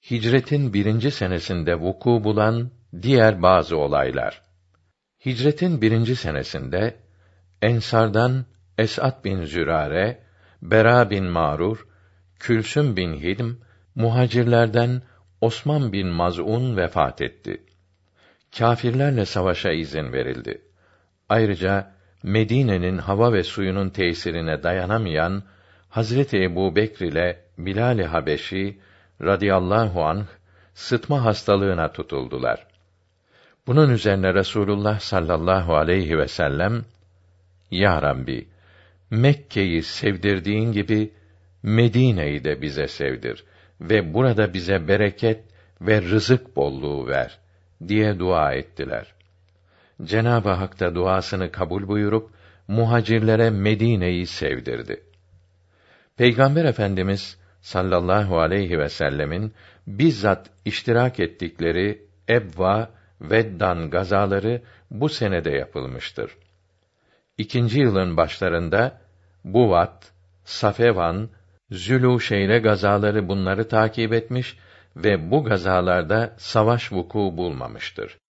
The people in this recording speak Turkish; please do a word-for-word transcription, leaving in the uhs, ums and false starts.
Hicretin birinci senesinde vuku bulan diğer bazı olaylar. Hicretin birinci senesinde Ensardan Es'ad bin Zürare, Bera bin Mağrur, Külsüm bin Hilm, muhacirlerden Osman bin Maz'un vefat etti. Kâfirlerle savaşa izin verildi. Ayrıca Medine'nin hava ve suyunun tesirine dayanamayan Hazreti Ebubekr ile Bilal-i Habeşi radıyallahu anh sıtma hastalığına tutuldular. Bunun üzerine Resulullah sallallahu aleyhi ve sellem, Ya Rabbi, Mekke'yi sevdirdiğin gibi Medine'yi de bize sevdir ve burada bize bereket ve rızık bolluğu ver diye dua ettiler. Cenab-ı Hak da duasını kabul buyurup muhacirlere Medine'yi sevdirdi. Peygamber Efendimiz sallallahu aleyhi ve sellemin bizzat iştirak ettikleri Ebva, Veddan gazaları bu senede yapılmıştır. İkinci yılın başlarında Buvat, Safevan, Zülûşeyre gazaları bunları takip etmiş ve bu gazalarda savaş vuku bulmamıştır.